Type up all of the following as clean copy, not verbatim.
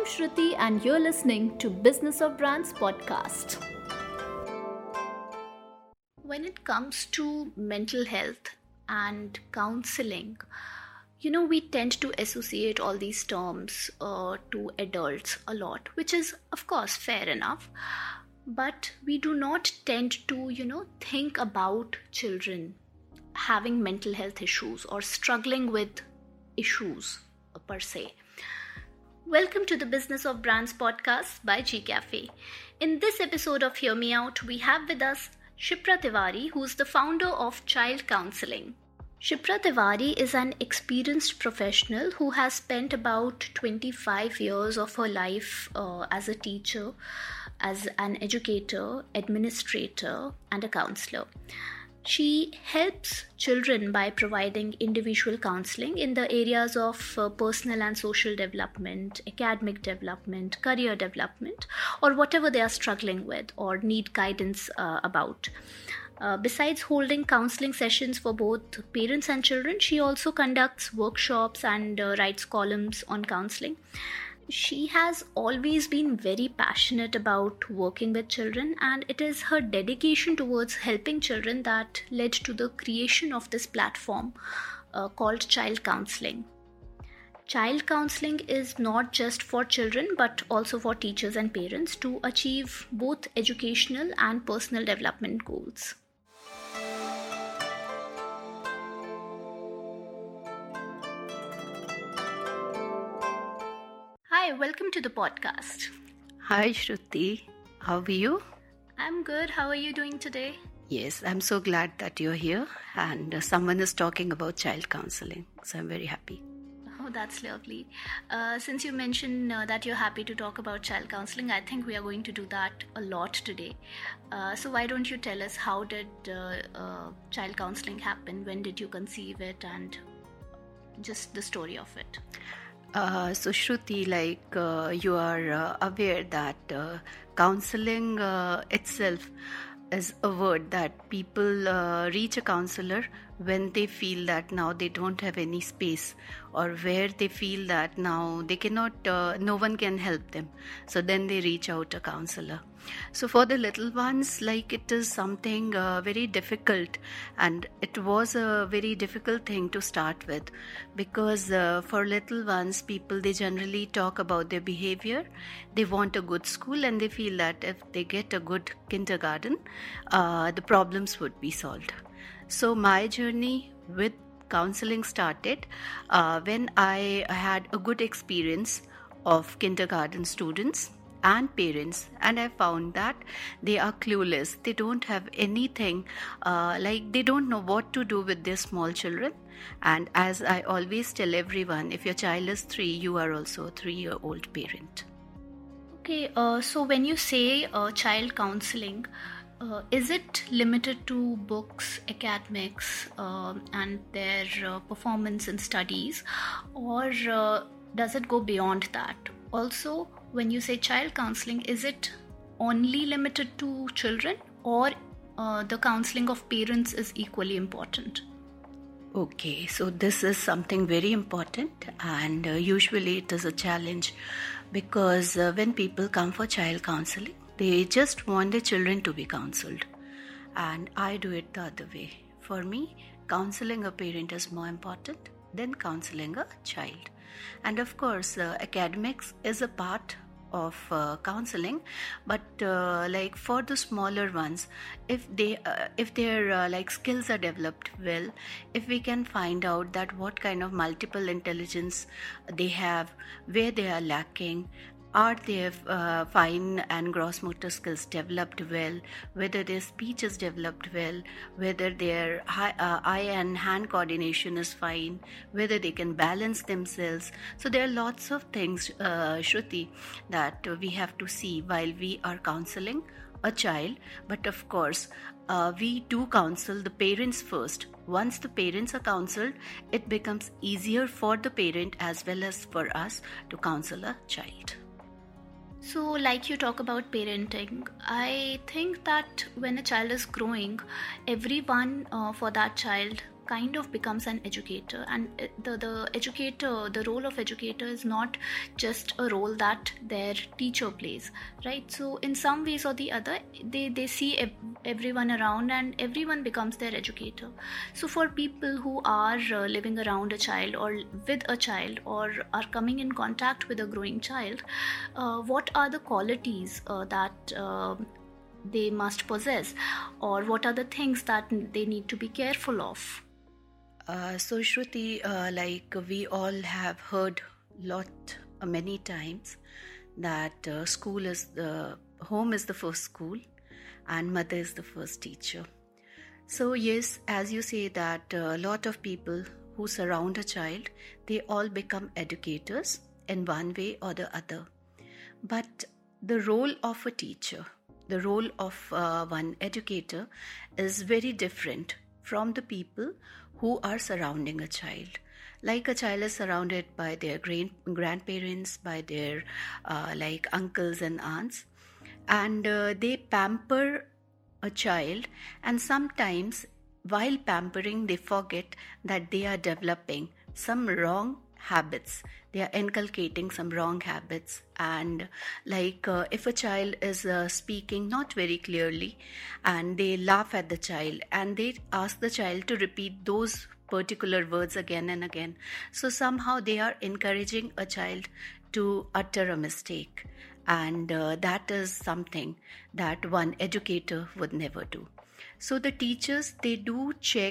I'm Shruti, and you're listening to Business of Brands podcast. When it comes to mental health and counseling, we tend to associate all these terms to adults a lot, which is, of course, fair enough. But we do not tend to, think about children having mental health issues or struggling with issues per se. Welcome to the Business of Brands podcast by G Cafe. In this episode of Hear Me Out, we have with us Shipra Tiwari, who is the founder of Child Counseling. Shipra Tiwari is an experienced professional who has spent about 25 years of her life as a teacher, as an educator, administrator, and a counselor. She helps children by providing individual counseling in the areas of personal and social development, academic development, career development, or whatever they are struggling with or need guidance about. Besides holding counseling sessions for both parents and children, she also conducts workshops and writes columns on counseling. She has always been very passionate about working with children, and it is her dedication towards helping children that led to the creation of this platform called Child Counseling. Child counseling is not just for children but also for teachers and parents to achieve both educational and personal development goals. Hi, welcome to the podcast. Hi Shruti, how are you? I'm good. How are you doing today? Yes, I'm so glad that you're here and someone is talking about child counseling. So I'm very happy. Oh, that's lovely. Since you mentioned that you're happy to talk about child counseling, I think we are going to do that a lot today. So why don't you tell us, how did child counseling happen? When did you conceive it, and just the story of it? So Shruti, you are aware that counseling itself is a word that people reach a counselor when they feel that now they don't have any space, or where they feel that now they cannot, no one can help them. So then they reach out a counselor. So for the little ones, it is something very difficult, and it was a very difficult thing to start with, because for little ones, they generally talk about their behavior. They want a good school, and they feel that if they get a good kindergarten, the problems would be solved. So my journey with counseling started when I had a good experience of kindergarten students and parents, and I found that they are clueless. They don't have anything, they don't know what to do with their small children. And as I always tell everyone, if your child is 3, you are also a 3-year-old parent. Okay, so when you say child counseling, is it limited to books, academics, and their performance in studies, or does it go beyond that? Also, when you say child counseling, is it only limited to children, or the counseling of parents is equally important? Okay, so this is something very important, and usually it is a challenge, because when people come for child counseling, they just want their children to be counseled, and I do it the other way. For me, counseling a parent is more important than counseling a child. And of course, academics is a part of counseling, but for the smaller ones, if their skills are developed well, if we can find out that what kind of multiple intelligence they have, where they are lacking, are their fine and gross motor skills developed well, whether their speech is developed well, whether their eye and hand coordination is fine, whether they can balance themselves. So there are lots of things, Shruti, that we have to see while we are counseling a child. But of course, we do counsel the parents first. Once the parents are counseled, it becomes easier for the parent as well as for us to counsel a child. So, like you talk about parenting, I think that when a child is growing, everyone for that child kind of becomes an educator, and the role of educator is not just a role that their teacher plays, right? So in some ways or the other, they see everyone around, and everyone becomes their educator. So for people who are living around a child or with a child or are coming in contact with a growing child, what are the qualities that they must possess, or what are the things that they need to be careful of? So Shruti, like we all have heard many times that home is the first school and mother is the first teacher. So yes, as you say that a lot of people who surround a child, they all become educators in one way or the other. But the role of a teacher, the role of one educator is very different from the people who are surrounding a child. Like a child is surrounded by their grandparents, by their like uncles and aunts, and they pamper a child, and sometimes while pampering they forget that they are developing some wrong habits. They are inculcating some wrong habits, and like if a child is speaking not very clearly, and they laugh at the child and they ask the child to repeat those particular words again and again, so somehow they are encouraging a child to utter a mistake, and that is something that one educator would never do. So the teachers, they do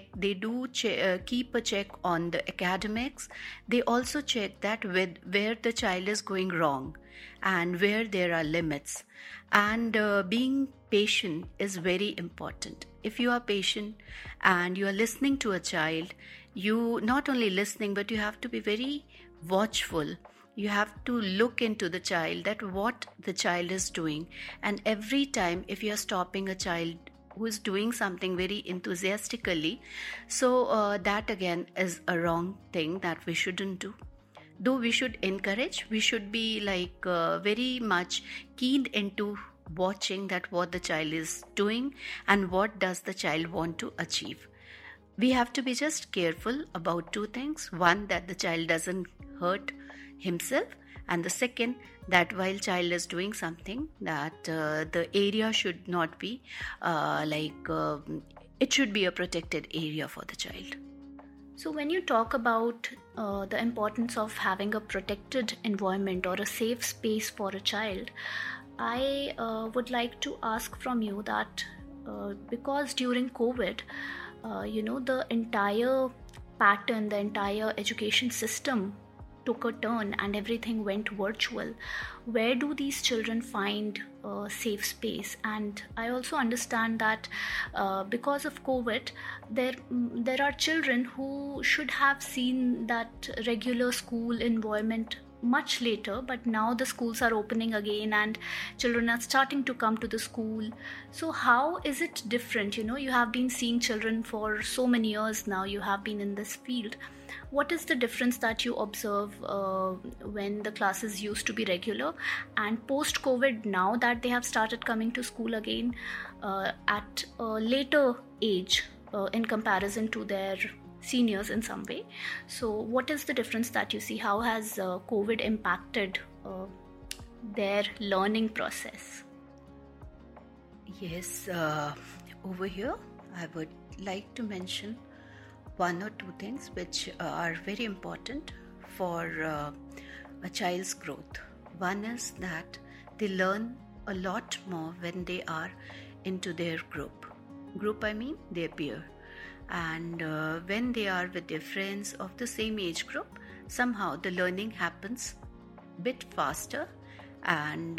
keep a check on the academics. They also check that where the child is going wrong and where there are limits. And being patient is very important. If you are patient and you are listening to a child, you not only listening, but you have to be very watchful. You have to look into the child, that what the child is doing. And every time if you are stopping a child who is doing something very enthusiastically, so that again is a wrong thing that we shouldn't do. Though we should encourage, we should be like very much keyed into watching that what the child is doing and what does the child want to achieve. We have to be just careful about two things. One, that the child doesn't hurt himself, and the second, that while child is doing something, that the area should not be it should be a protected area for the child. So when you talk about the importance of having a protected environment or a safe space for a child, I would like to ask from you that because during COVID, the entire pattern, the entire education system took a turn and everything went virtual. Where do these children find a safe space? And I also understand that because of COVID, there are children who should have seen that regular school environment much later, but now the schools are opening again and children are starting to come to the school. So how is it different? You have been seeing children for so many years now, you have been in this field. What is the difference that you observe when the classes used to be regular and post-COVID, now that they have started coming to school again at a later age in comparison to their seniors in some way? So what is the difference that you see? How has COVID impacted their learning process? Yes, over here I would like to mention one or two things which are very important for a child's growth. One is that they learn a lot more when they are into their group. I mean their peer. And when they are with their friends of the same age group, somehow the learning happens a bit faster, and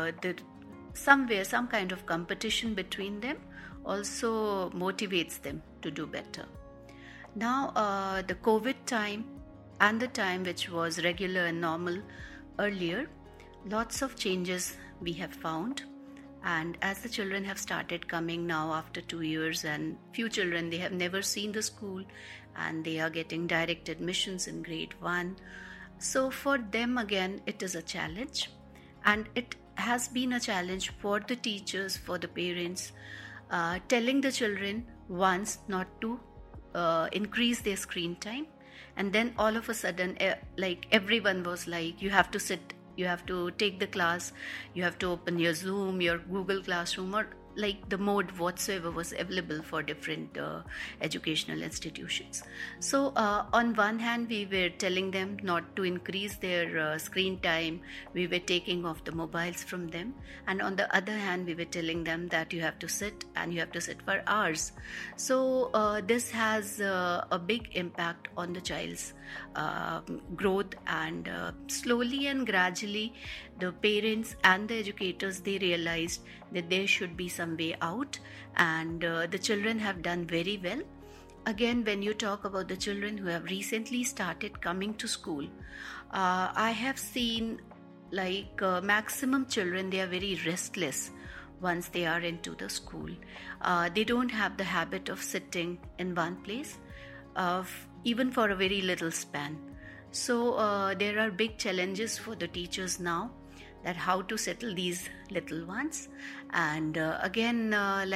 some kind of competition between them also motivates them to do better. Now the COVID time and the time which was regular and normal earlier, lots of changes we have found. And as the children have started coming now after 2 years, and few children, they have never seen the school and they are getting direct admissions in grade 1. So for them again it is a challenge, and it has been a challenge for the teachers, for the parents, telling the children once not to increase their screen time. And then all of a sudden, like everyone was like, you have to sit, you have to take the class, you have to open your Zoom, your Google Classroom, or like the mode whatsoever was available for different educational institutions. So on one hand, we were telling them not to increase their screen time, we were taking off the mobiles from them, and on the other hand, we were telling them that you have to sit, and you have to sit for hours. So this has a big impact on the child's growth, and slowly and gradually the parents and the educators, they realized that there should be some way out, and the children have done very well. Again, when you talk about the children who have recently started coming to school, I have seen like maximum children, they are very restless once they are into the school. They don't have the habit of sitting in one place, even for a very little span. So there are big challenges for the teachers now, that how to settle these little ones. And again,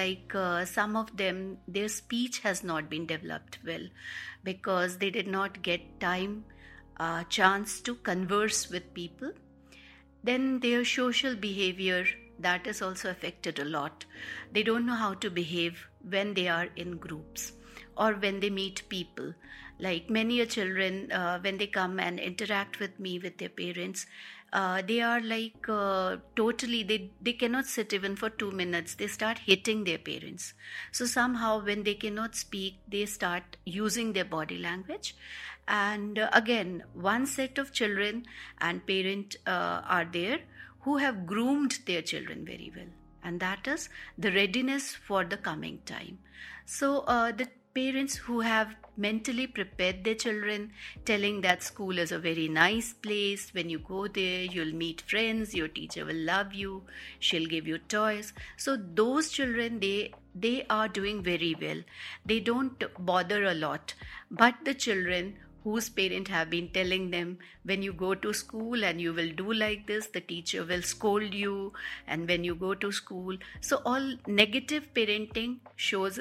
some of them, their speech has not been developed well, because they did not get time, chance to converse with people. Then their social behavior, that is also affected a lot. They don't know how to behave when they are in groups or when they meet people. Like many children, when they come and interact with me, with their parents, they are like totally, they cannot sit even for 2 minutes. They start hitting their parents. So somehow when they cannot speak, they start using their body language. And again, one set of children and parent are there who have groomed their children very well. And that is the readiness for the coming time. So the parents who have mentally prepared their children, telling that school is a very nice place, when you go there you'll meet friends, your teacher will love you, she'll give you toys. So those children, they are doing very well, they don't bother a lot. But the children whose parents have been telling them, when you go to school and you will do like this, the teacher will scold you, and when you go to school, so all negative parenting shows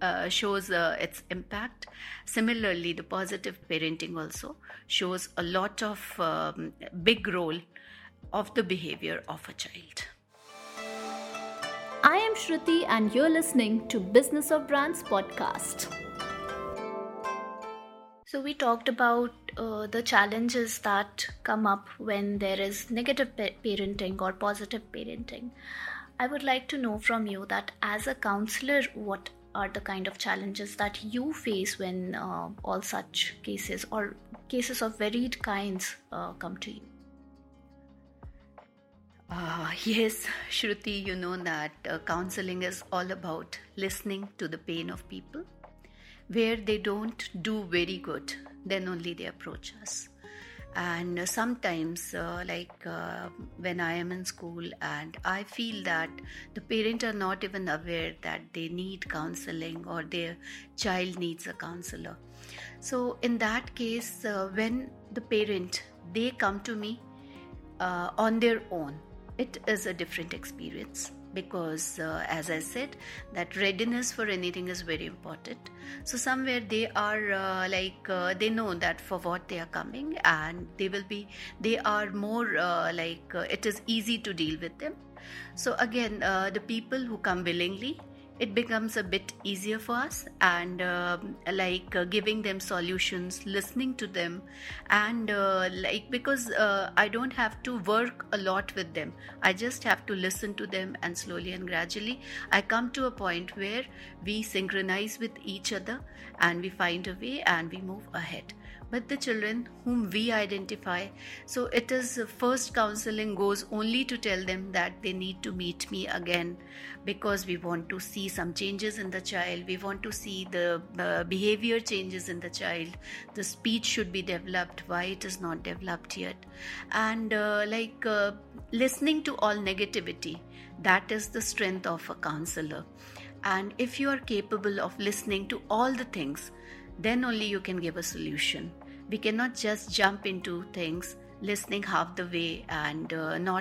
its impact. Similarly, the positive parenting also shows a lot of big role of the behavior of a child. I am Shruti, and you're listening to Business of Brands podcast. So we talked about the challenges that come up when there is negative parenting or positive parenting. I would like to know from you that as a counselor, what are the kind of challenges that you face when all such cases or cases of varied kinds come to you? Yes, Shruti, you know that counseling is all about listening to the pain of people. Where they don't do very good, then only they approach us. And sometimes when I am in school and I feel that the parents are not even aware that they need counseling or their child needs a counselor. So in that case, when the parent, they come to me on their own, it is a different experience. Because as I said, that readiness for anything is very important. So somewhere they are they know that for what they are coming, and they are more it is easy to deal with them. So again, the people who come willingly, it becomes a bit easier for us, and giving them solutions, listening to them, and because I don't have to work a lot with them, I just have to listen to them, and slowly and gradually I come to a point where we synchronize with each other and we find a way and we move ahead. But the children whom we identify, so it is first counseling goes only to tell them that they need to meet me again, because we want to see some changes in the child, we want to see the behavior changes in the child, the speech should be developed, why it is not developed yet, and listening to all negativity, that is the strength of a counselor. And if you are capable of listening to all the things, then only you can give a solution. We cannot just jump into things listening half the way and not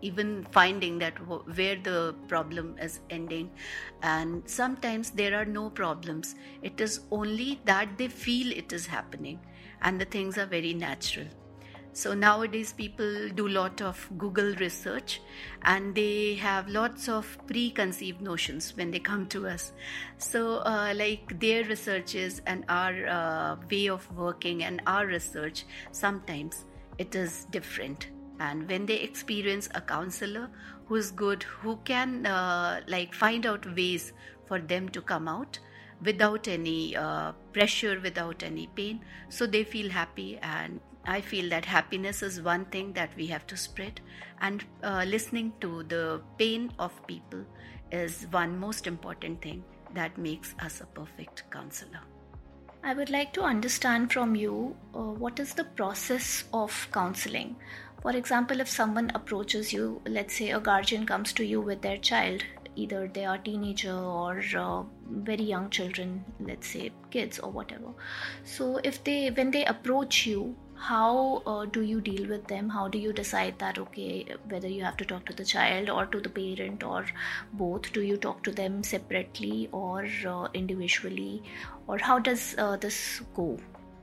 even finding that where the problem is ending. And sometimes there are no problems. It is only that they feel it is happening, and the things are very natural. So nowadays people do lot of Google research, and they have lots of preconceived notions when they come to us. So like their researches and our way of working and our research, sometimes it is different. And when they experience a counselor who is good, who can like find out ways for them to come out without any pressure, without any pain, so they feel happy. And I feel that happiness is one thing that we have to spread, and listening to the pain of people is one most important thing that makes us a perfect counselor. I would like to understand from you what is the process of counseling. For example, if someone approaches you, let's say a guardian comes to you with their child, either they are teenager or very young children, let's say kids or whatever. So when they approach you, how do you deal with them? How do you decide that, okay, whether you have to talk to the child or to the parent or both? Do you talk to them separately or individually, or how does this go?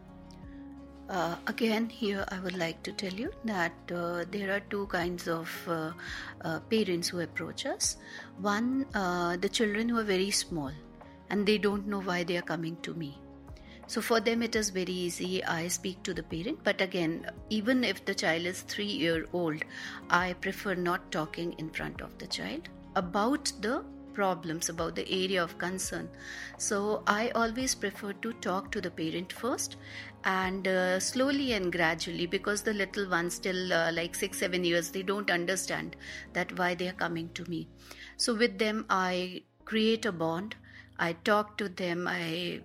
Again, here I would like to tell you that there are two kinds of parents who approach us. One, the children who are very small and they don't know why they are coming to me. So for them it is very easy. I speak to the parent, but again, even if the child is 3-year-old, I prefer not talking in front of the child about the problems, about the area of concern. So I always prefer to talk to the parent first, and slowly and gradually, because the little ones still like 6-7 years, they don't understand that why they are coming to me. So with them I create a bond. I talk to them. I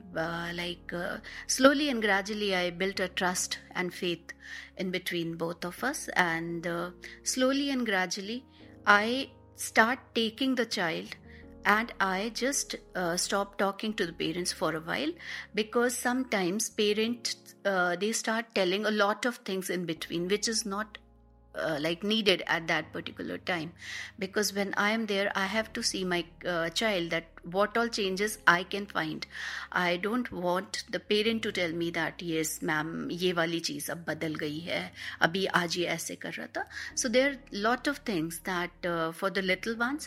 slowly and gradually I built a trust and faith in between both of us, and slowly and gradually I start taking the child, and I just stop talking to the parents for a while, because sometimes parents they start telling a lot of things in between, which is not needed at that particular time. Because when I am there, I have to see my child, that what all changes I can find. I don't want the parent to tell me that yes ma'am, ye wali cheez ab badal gayi hai, abhi aaj ye aise kar raha tha. So there are lot of things that for the little ones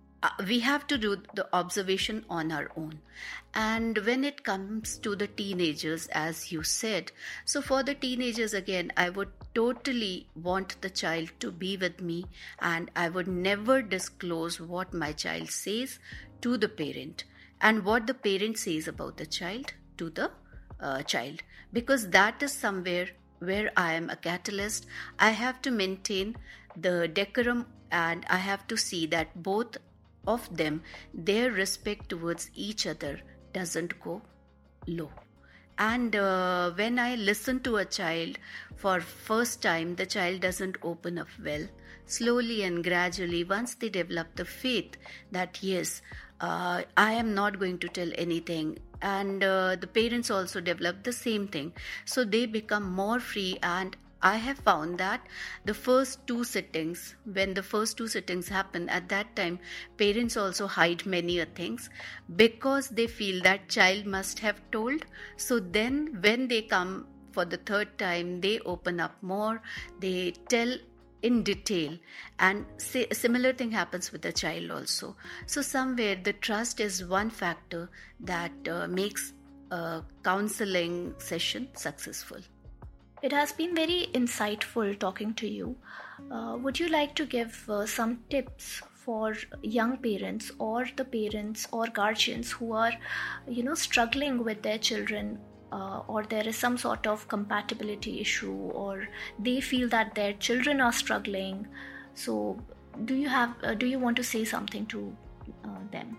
we have to do the observation on our own. And when it comes to the teenagers, as you said, so for the teenagers, again, I would totally want the child to be with me, and I would never disclose what my child says to the parent and what the parent says about the child to the child, because that is somewhere where I am a catalyst. I have to maintain the decorum, and I have to see that both of them, their respect towards each other doesn't go low. And when I listen to a child for first time, the child doesn't open up well. Slowly and gradually, once they develop the faith that yes, I am not going to tell anything, and the parents also develop the same thing, so they become more free. And I have found that the first two sittings, when the first two sittings happen, at that time parents also hide many things, because they feel that child must have told. So then when they come for the third time, they open up more, they tell in detail, and similar thing happens with the child also. So somewhere the trust is one factor that makes a counseling session successful. It has been very insightful talking to you. Would you like to give some tips for young parents or the parents or guardians who are, struggling with their children, or there is some sort of compatibility issue, or they feel that their children are struggling? So, do you want to say something to them?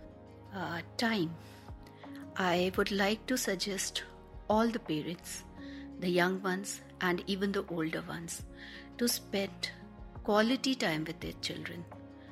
Time. I would like to suggest all the parents, the young ones and even the older ones, to spend quality time with their children.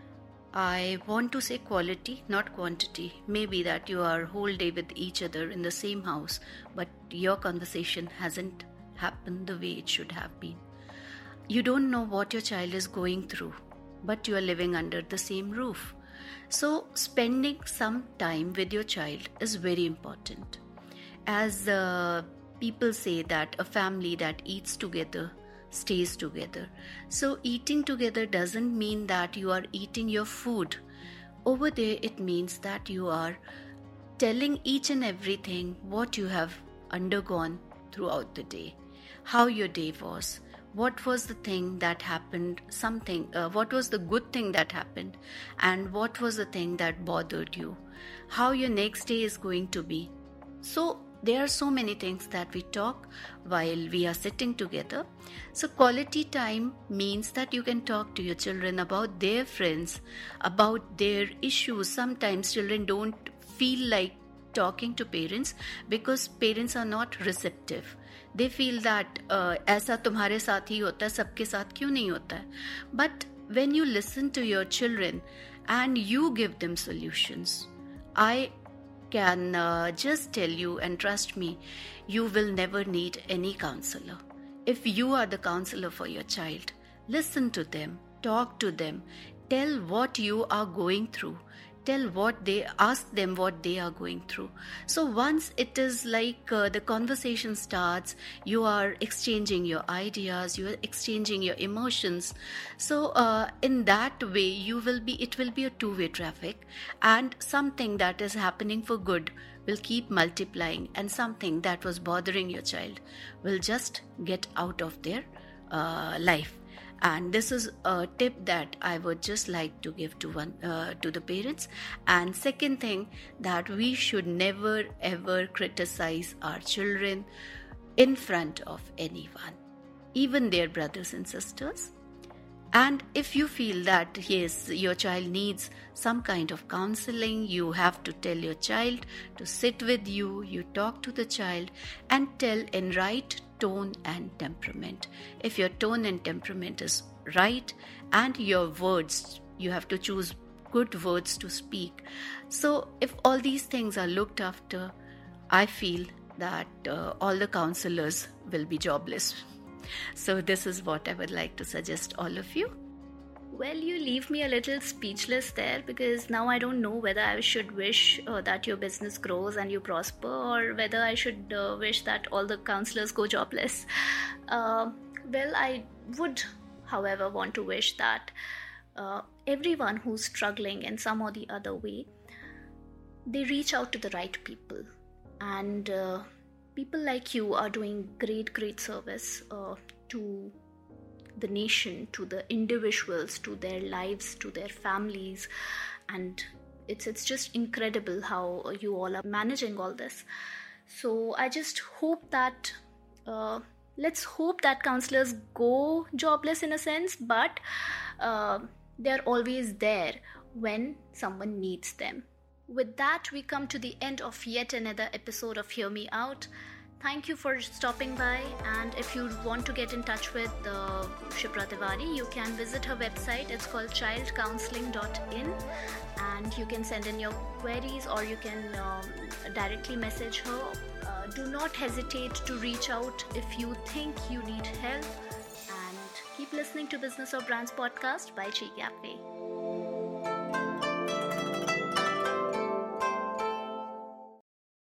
I want to say quality, not quantity. Maybe that you are whole day with each other in the same house, but your conversation hasn't happened the way it should have been. You don't know what your child is going through. but you are living under the same roof. So, spending some time with your child is very important. As people say that a family that eats together stays together. So, eating together doesn't mean that you are eating your food. Over there, it means that you are telling each and everything what you have undergone throughout the day, how your day was, what was the thing that happened, what was the good thing that happened, and what was the thing that bothered you, how your next day is going to be. So there are so many things that we talk while we are sitting together. So quality time means that you can talk to your children about their friends, about their issues. Sometimes children don't feel like talking to parents because parents are not receptive. They feel that ऐसा तुम्हारे साथ ही होता है, सबके साथ क्यों नहीं होता है? But when you listen to your children and you give them solutions, I can just tell you, and trust me, you will never need any counselor. If you are the counselor for your child, listen to them, talk to them, tell what you are going through. Ask them what they are going through. So once it is like the conversation starts, you are exchanging your ideas, you are exchanging your emotions. So in that way, it will be a two-way traffic, and something that is happening for good will keep multiplying, and something that was bothering your child will just get out of their life. And this is a tip that I would just like to give to the parents. And second thing, that we should never ever criticize our children in front of anyone, even their brothers and sisters. And if you feel that yes, your child needs some kind of counseling, you have to tell your child to sit with you. You talk to the child and tell in right tone and temperament. If your tone and temperament is right, and your words, you have to choose good words to speak. So if all these things are looked after, I feel that all the counselors will be jobless. So this is what I would like to suggest all of you. Well, you leave me a little speechless there, because now I don't know whether I should wish that your business grows and you prosper, or whether I should wish that all the counselors go jobless. Well, I would, however, want to wish that everyone who's struggling in some or the other way, they reach out to the right people. And people like you are doing great service to the nation, to the individuals, to their lives, to their families. And it's just incredible how you all are managing all this. So I just hope that let's hope that counselors go jobless in a sense, but they're always there when someone needs them. With that, we come to the end of yet another episode of Hear Me Out. Thank you for stopping by, and if you want to get in touch with Shipra Tiwari, you can visit her website. It's called childcounseling.in, and you can send in your queries, or you can directly message her. Do not hesitate to reach out if you think you need help, and keep listening to Business or Brands podcast by Chi Cafe.